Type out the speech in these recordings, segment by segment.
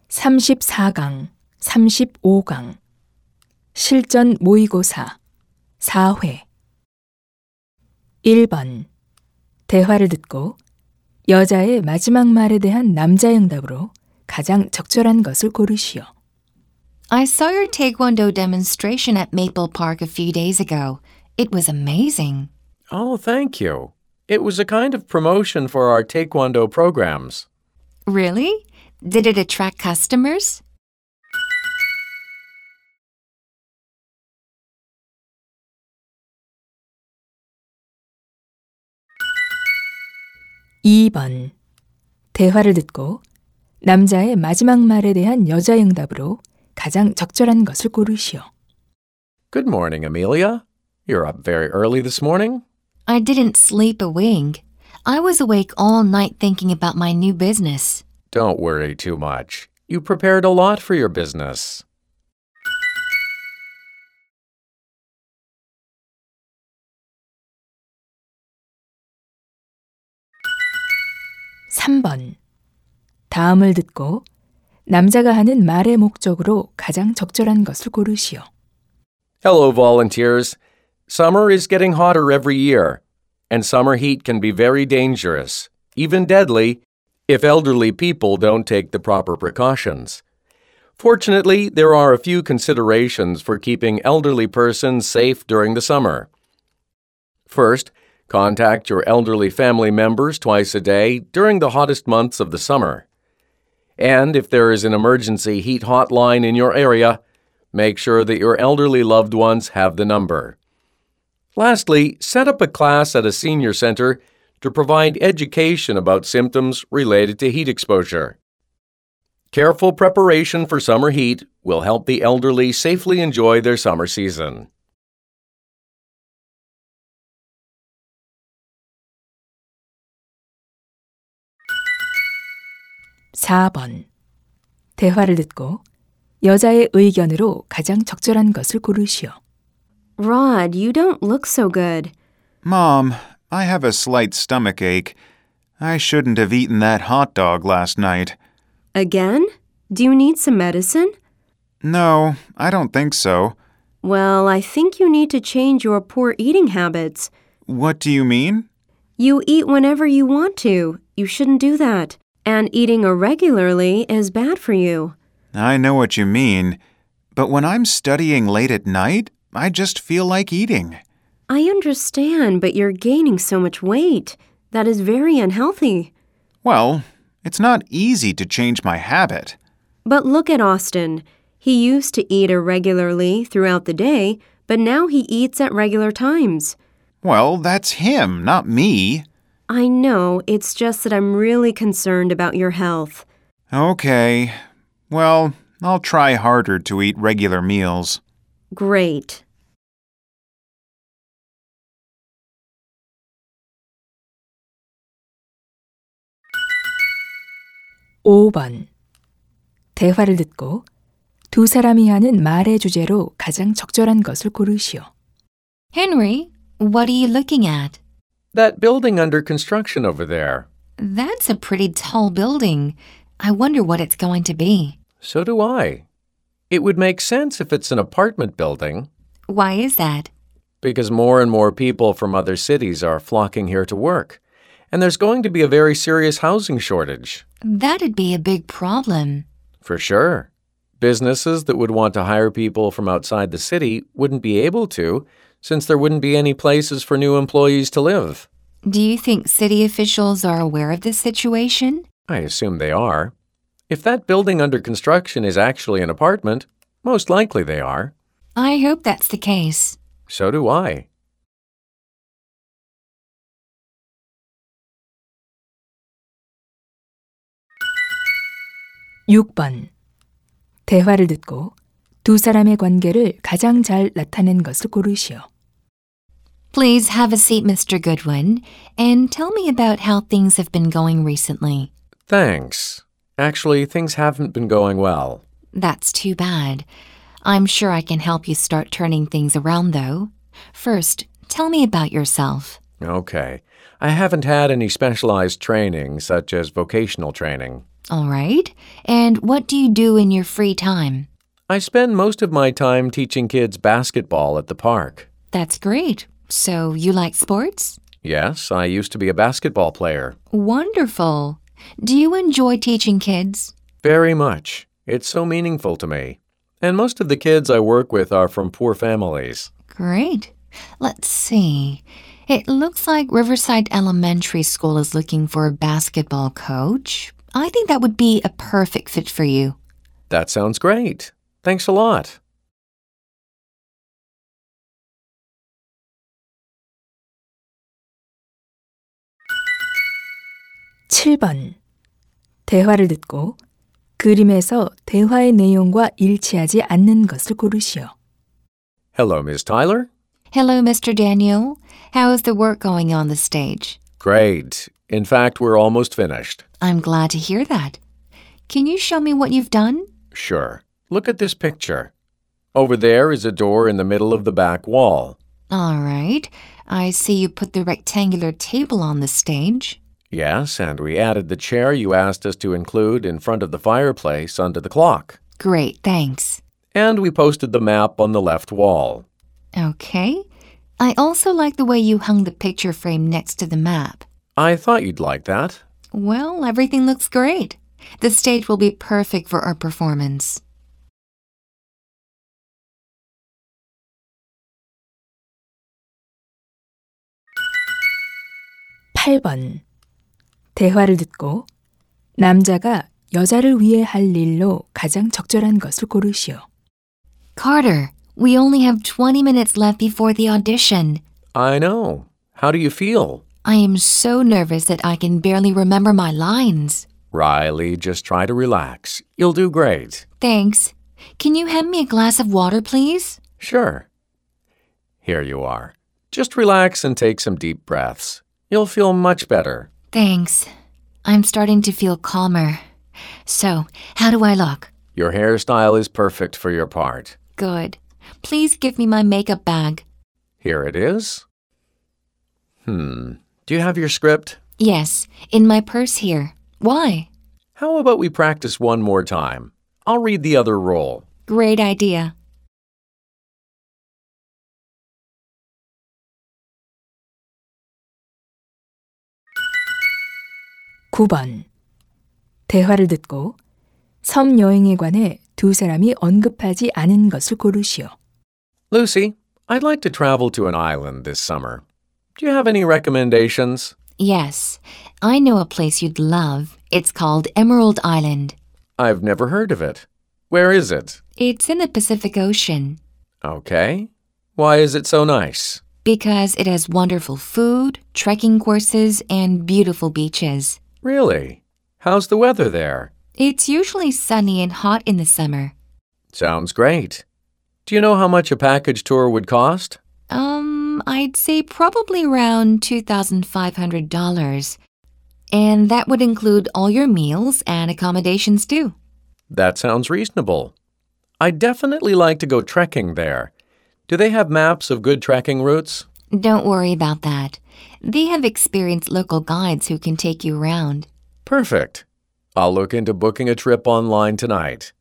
34강, 35강 실전 모의고사 4회 1번 대화를 듣고 여자의 마지막 말에 대한 남자 응답으로 가장 적절한 것을 고르시오. I saw your Taekwondo demonstration at Maple Park a few days ago. It was amazing. Oh, thank you. It was a kind of promotion for our Taekwondo programs. Really? Did it attract customers? (2번) 대화를 듣고 남자의 마지막 말에 대한 여자 응답으로 가장 적절한 것을 고르시오. Good morning, Amelia. You're up very early this morning? I didn't sleep a wink. I was awake all night thinking about my new business. Don't worry too much. You prepared a lot for your business. (3번) 다음을 듣고 남자가 하는 말의 목적으로 가장 적절한 것을 고르시오. Hello, volunteers. Summer is getting hotter every year, and summer heat can be very dangerous, even deadly, if elderly people don't take the proper precautions. Fortunately, there are a few considerations for keeping elderly persons safe during the summer. First, contact your elderly family members twice a day during the hottest months of the summer. And if there is an emergency heat hotline in your area, make sure that your elderly loved ones have the number. Lastly, set up a class at a senior center to provide education about symptoms related to heat exposure. Careful preparation for summer heat will help the elderly safely enjoy their summer season. (4번) 대화를 듣고 여자의 의견으로 가장 적절한 것을 고르시오. Rod, you don't look so good. Mom, I have a slight stomach ache. I shouldn't have eaten that hot dog last night. Again? Do you need some medicine? No, I don't think so. Well, I think you need to change your poor eating habits. What do you mean? You eat whenever you want to. You shouldn't do that. And eating irregularly is bad for you. I know what you mean, but when I'm studying late at night, I just feel like eating. I understand, but you're gaining so much weight. That is very unhealthy. Well, it's not easy to change my habit. But look at Austin. He used to eat irregularly throughout the day, but now he eats at regular times. Well, that's him, not me. I know, it's just that I'm really concerned about your health. Okay. Well, I'll try harder to eat regular meals. Great. (5번) 대화를 듣고 두 사람이 하는 말의 주제로 가장 적절한 것을 고르시오. Henry, what are you looking at? That building under construction over there. That's a pretty tall building. I wonder what it's going to be. So do I. It would make sense if it's an apartment building. Why is that? Because more and more people from other cities are flocking here to work. And there's going to be a very serious housing shortage. That'd be a big problem. For sure. Businesses that would want to hire people from outside the city wouldn't be able to, since there wouldn't be any places for new employees to live. Do you think city officials are aware of this situation? I assume they are. If that building under construction is actually an apartment, most likely they are. I hope that's the case. So do I. (6번) 대화를 듣고 두 사람의 관계를 가장 잘 나타낸 것을 고르시오. Please have a seat, Mr. Goodwin, and tell me about how things have been going recently. Thanks. Actually, things haven't been going well. That's too bad. I'm sure I can help you start turning things around, though. First, tell me about yourself. Okay. I haven't had any specialized training, such as vocational training. All right. And what do you do in your free time? I spend most of my time teaching kids basketball at the park. That's great. So you like sports? Yes, I used to be a basketball player. Wonderful. Do you enjoy teaching kids? Very much. It's so meaningful to me. And most of the kids I work with are from poor families. Great. Let's see. It looks like Riverside Elementary School is looking for a basketball coach. I think that would be a perfect fit for you. That sounds great. Thanks a lot. 7번. 대화를 듣고 그림에서 대화의 내용과 일치하지 않는 것을 고르시오. Hello, Miss Tyler. Hello, Mr. Daniel. How is the work going on the stage? Great. In fact, we're almost finished. I'm glad to hear that. Can you show me what you've done? Sure. Look at this picture. Over there is a door in the middle of the back wall. All right. I see you put the rectangular table on the stage. Yes, and we added the chair you asked us to include in front of the fireplace under the clock. Great, thanks. And we posted the map on the left wall. Okay. I also like the way you hung the picture frame next to the map. I thought you'd like that. Well, everything looks great. The stage will be perfect for our performance. 8번. 대화를 듣고 남자가 여자를 위해 할 일로 가장 적절한 것을 고르시오. Carter, we only have 20 minutes left before the audition. I know. How do you feel? I am so nervous that I can barely remember my lines. Riley, just try to relax. You'll do great. Thanks. Can you hand me a glass of water, please? Sure. Here you are. Just relax and take some deep breaths. You'll feel much better. Thanks. I'm starting to feel calmer. So, how do I look? Your hairstyle is perfect for your part. Good. Please give me my makeup bag. Here it is. Do you have your script? Yes, in my purse here. Why? How about we practice one more time? I'll read the other role. Great idea. 9번. 대화를 듣고 섬 여행에 관해 두 사람이 언급하지 않은 것을 고르시오. Lucy, I'd like to travel to an island this summer. Do you have any recommendations? Yes, I know a place you'd love. It's called Emerald Island. I've never heard of it. Where is it? It's in the Pacific Ocean Okay. Why is it so nice? because it has wonderful food, trekking courses, and beautiful beaches. Really? How's the weather there? It's usually sunny and hot in the summer. Sounds great. Do you know how much a package tour would cost? I'd say probably around $2,500. And that would include all your meals and accommodations too. That sounds reasonable. I'd definitely like to go trekking there. Do they have maps of good trekking routes? Don't worry about that. They have experienced local guides who can take you around. Perfect. I'll look into booking a trip online tonight.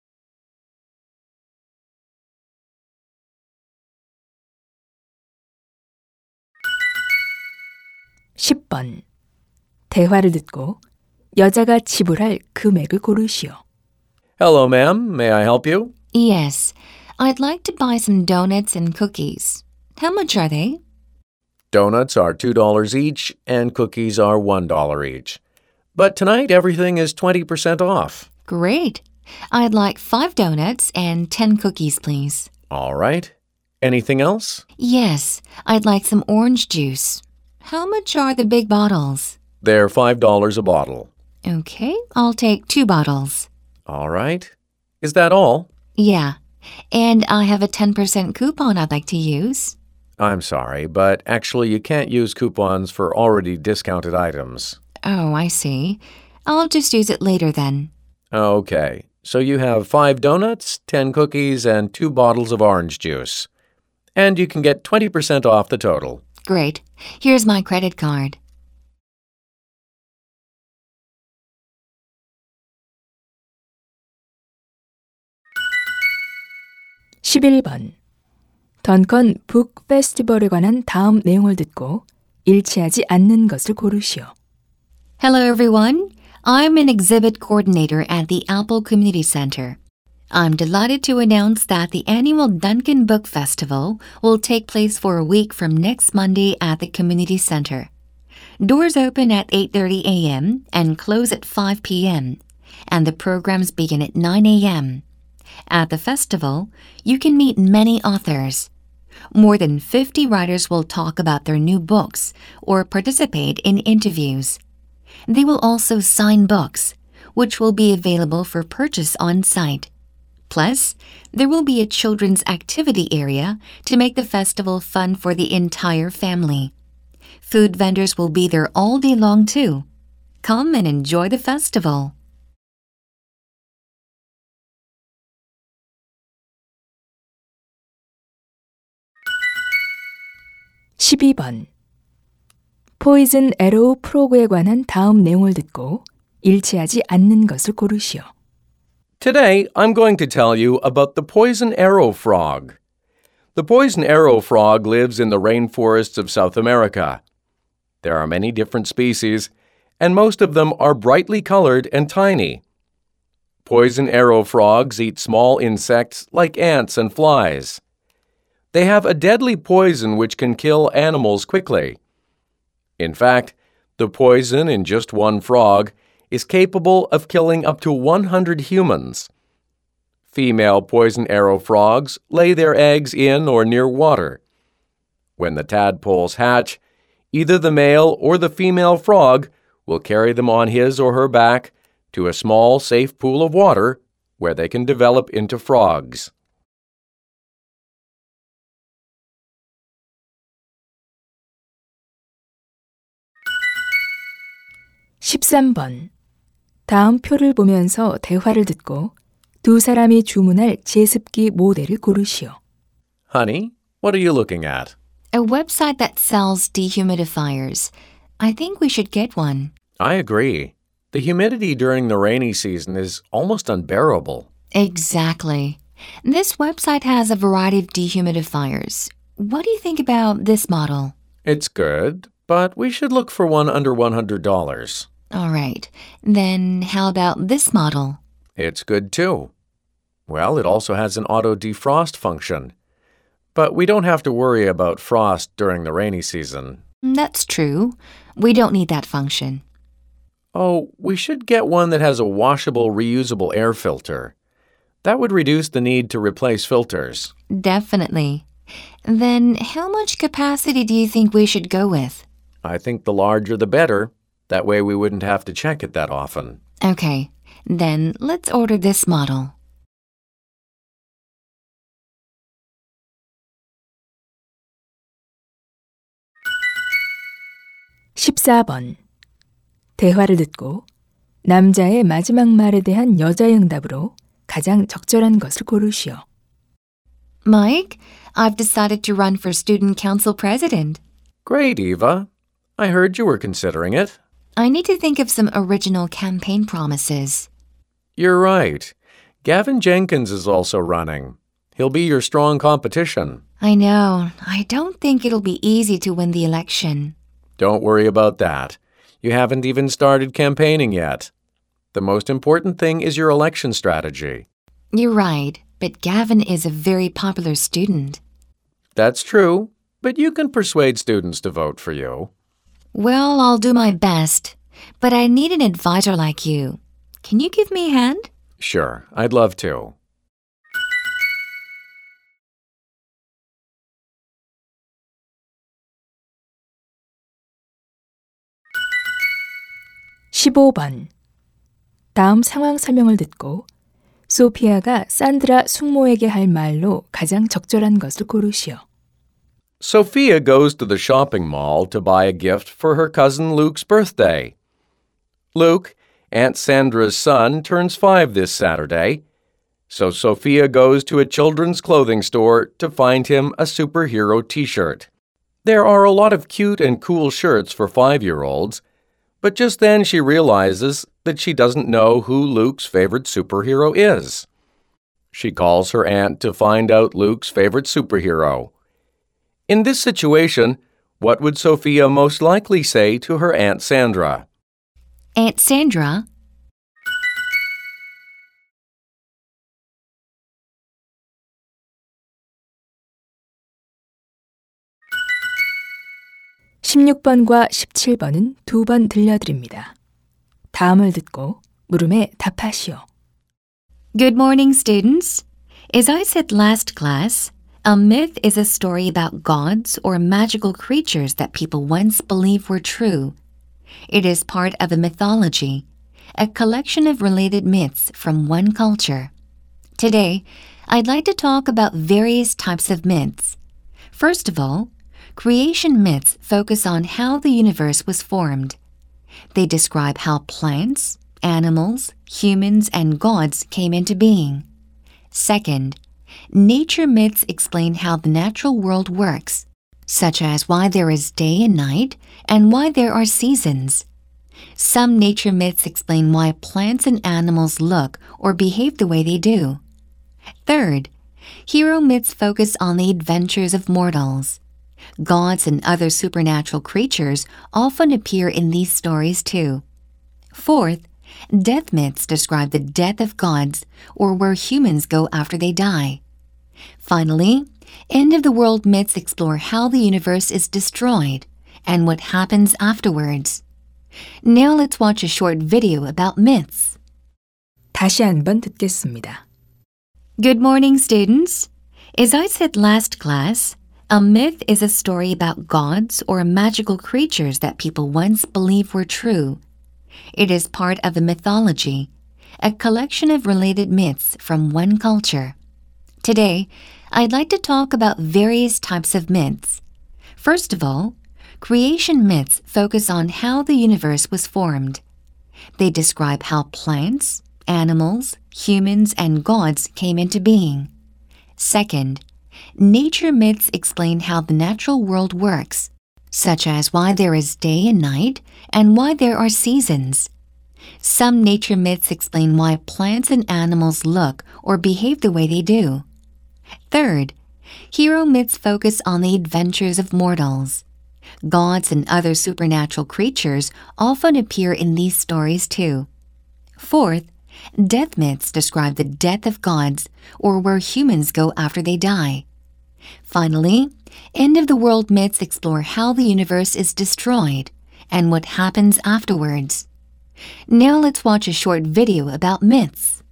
10번. 대화를 듣고 여자가 지불할 금액을 고르시오. Hello, ma'am. May I help you? Yes, I'd like to buy some donuts and cookies. How much are they? Donuts are $2 each, and cookies are $1 each. But tonight, everything is 20% off. Great. I'd like 5 donuts and 10 cookies, please. All right. Anything else? Yes, I'd like some orange juice. How much are the big bottles? They're $5 a bottle. Okay, I'll take 2 bottles. All right. Is that all? Yeah, and I have a 10% coupon I'd like to use. I'm sorry, but actually you can't use coupons for already discounted items. Oh, I see. I'll just use it later then. Okay, so you have 5 donuts, 10 cookies, and 2 bottles of orange juice. And you can get 20% off the total. Great. Here's my credit card. 11번. 던컨 북 페스티벌에 관한 다음 내용을 듣고 일치하지 않는 것을 고르시오. Hello, everyone. I'm an exhibit coordinator at the Apple Community Center. I'm delighted to announce that the annual Duncan Book Festival will take place for a week from next Monday at the Community Center. Doors open at 8:30 a.m. and close at 5 p.m., and the programs begin at 9 a.m. At the festival, you can meet many authors. More than 50 writers will talk about their new books or participate in interviews. They will also sign books, which will be available for purchase on site. Plus, there will be a children's activity area to make the festival fun for the entire family. Food vendors will be there all day long too. Come and enjoy the festival. (12번) 포이즌 에로우 프로그에 관한 다음 내용을 듣고 일치하지 않는 것을 고르시오. Today, I'm going to tell you about the poison arrow frog. The poison arrow frog lives in the rainforests of South America. There are many different species, and most of them are brightly colored and tiny. Poison arrow frogs eat small insects like ants and flies. They have a deadly poison which can kill animals quickly. In fact, the poison in just one frog is capable of killing up to 100 humans. Female poison arrow frogs lay their eggs in or near water. When the tadpoles hatch, either the male or the female frog will carry them on his or her back to a small, safe pool of water where they can develop into frogs. (13번) 다음 표를 보면서 대화를 듣고 두 사람이 주문할 제습기 모델을 고르시오. Honey, what are you looking at? A website that sells dehumidifiers. I think we should get one. I agree. The humidity during the rainy season is almost unbearable. Exactly. This website has a variety of dehumidifiers. What do you think about this model? It's good, but we should look for one under $100. All right. Then how about this model? It's good too. Well, it also has an auto defrost function. But we don't have to worry about frost during the rainy season. That's true. We don't need that function. Oh, we should get one that has a washable, reusable air filter. That would reduce the need to replace filters. Definitely. Then how much capacity do you think we should go with? I think the larger the better. That way we wouldn't have to check it that often. Okay. Then let's order this model. (14번) 대화를 듣고 남자의 마지막 말에 대한 여자의 응답으로 가장 적절한 것을 고르시오. Mike, I've decided to run for student council president. Great, Eva. I heard you were considering it. I need to think of some original campaign promises. You're right. Gavin Jenkins is also running. He'll be your strong competition. I know. I don't think it'll be easy to win the election. Don't worry about that. You haven't even started campaigning yet. The most important thing is your election strategy. You're right, but Gavin is a very popular student. That's true, but you can persuade students to vote for you. Well, I'll do my best, but I need an advisor like you. Can you give me a hand? Sure, I'd love to. (15번) 다음 상황 설명을 듣고 소피아가 산드라 숙모에게 할 말로 가장 적절한 것을 고르시오. Sophia goes to the shopping mall to buy a gift for her cousin Luke's birthday. Luke, Aunt Sandra's son, turns 5 this Saturday, so Sophia goes to a children's clothing store to find him a superhero t-shirt. There are a lot of cute and cool shirts for 5-year-olds, but just then she realizes that she doesn't know who Luke's favorite superhero is. She calls her aunt to find out Luke's favorite superhero. In this situation, what would Sophia most likely say to her Aunt Sandra? Aunt Sandra, 16번과 17번은 두 번 들려드립니다. 다음을 듣고 물음에 답하시오. Good morning, students. As I said last class, a myth is a story about gods or magical creatures that people once believed were true. It is part of a mythology, a collection of related myths from one culture. Today, I'd like to talk about various types of myths. First of all, creation myths focus on how the universe was formed. They describe how plants, animals, humans, and gods came into being. Second, nature myths explain how the natural world works, such as why there is day and night and why there are seasons. Some nature myths explain why plants and animals look or behave the way they do. Third, hero myths focus on the adventures of mortals. Gods and other supernatural creatures often appear in these stories too. Fourth, death myths describe the death of gods or where humans go after they die. Finally, end-of-the-world myths explore how the universe is destroyed and what happens afterwards. Now let's watch a short video about myths. 다시 한번 듣겠습니다. Good morning, students. As I said last class, a myth is a story about gods or magical creatures that people once believed were true. It is part of a mythology, a collection of related myths from one culture. Today, I'd like to talk about various types of myths. First of all, creation myths focus on how the universe was formed. They describe how plants, animals, humans, and gods came into being. Second, nature myths explain how the natural world works, such as why there is day and night and why there are seasons. Some nature myths explain why plants and animals look or behave the way they do. Third, hero myths focus on the adventures of mortals. Gods and other supernatural creatures often appear in these stories too. Fourth, death myths describe the death of gods or where humans go after they die. Finally, end-of-the-world myths explore how the universe is destroyed and what happens afterwards. Now let's watch a short video about myths.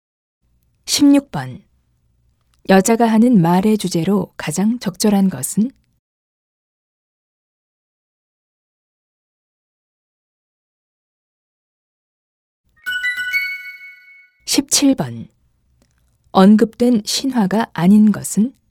16번. 여자가 하는 말의 주제로 가장 적절한 것은? 17번. 언급된 신화가 아닌 것은?